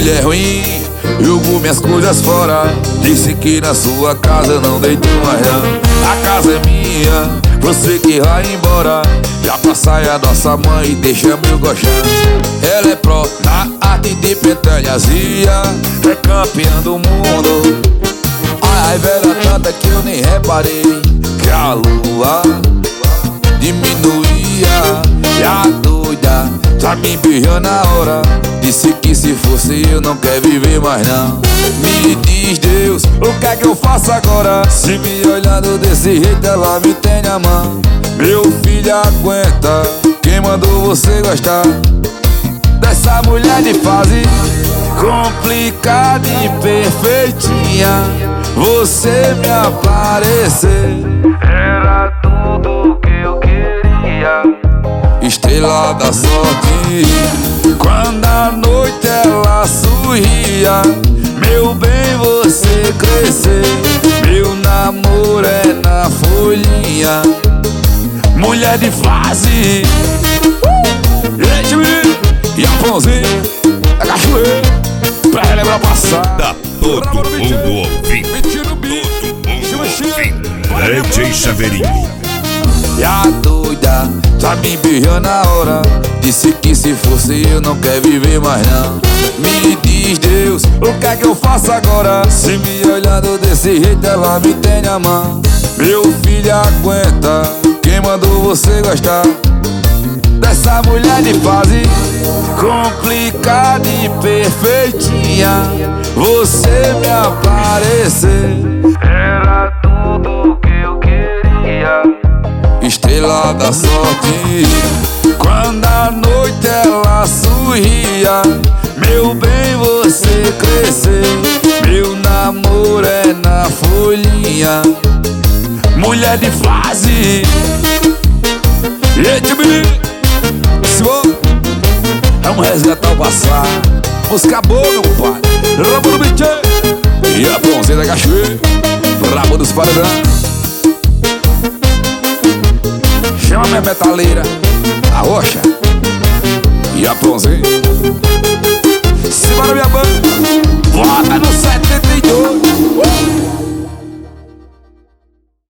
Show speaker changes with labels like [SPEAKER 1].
[SPEAKER 1] mulher ruim, jogou minhas coisas fora. Disse que na sua casa não deito mais não. A casa é minha, você que vai embora. Já pra saia nossa mãe e deixa meu colchão. Ela é pró na arte de pentelhazia, é campeã do mundo. Ai, velha tanta que eu nem reparei que a lua diminuía. E a doida já me beijou na hora. Disse que se fosse eu não quer viver mais não. Me diz Deus, o que é que eu faço agora? Se me olhando desse jeito ela me tem na mão. Meu filho aguenta, quem mandou você gostar dessa mulher de fase complicada e perfeitinha? Você me aparecer
[SPEAKER 2] era tudo que eu queria.
[SPEAKER 1] Estrela da sorte, quando à noite ela sorria. Meu bem, você crescer, meu namoro é na folhinha. Mulher de fase, gente, menino, e a pãozinha da cachoeira, pra relembrar o passado.
[SPEAKER 3] Tá todo mundo ouvindo, todo mundo ouvindo. DJ Chaveirinho.
[SPEAKER 1] E a doida já me beijou na hora. Disse que se fosse eu não quer viver mais não. Me diz Deus, o que é que eu faço agora? Se me olhando desse jeito ela me tem na mão. Meu filho aguenta, quem mandou você gostar dessa mulher de fase complicada e perfeitinha? Você me aparecer
[SPEAKER 2] era tudo que eu queria.
[SPEAKER 1] Estrela da sorte, quando à noite ela sorria. Meu bem, você crescer, meu namoro é na folhinha. Mulher de fase, gente, menino, vamos resgatar o passado. Música boa, meu compadre. Rabo do bicho e a pãozinha da cachoeira, rabo dos paredão. Chama minha metaleira, a roxa e a pãozinha. Simbora minha banda, bota no 72.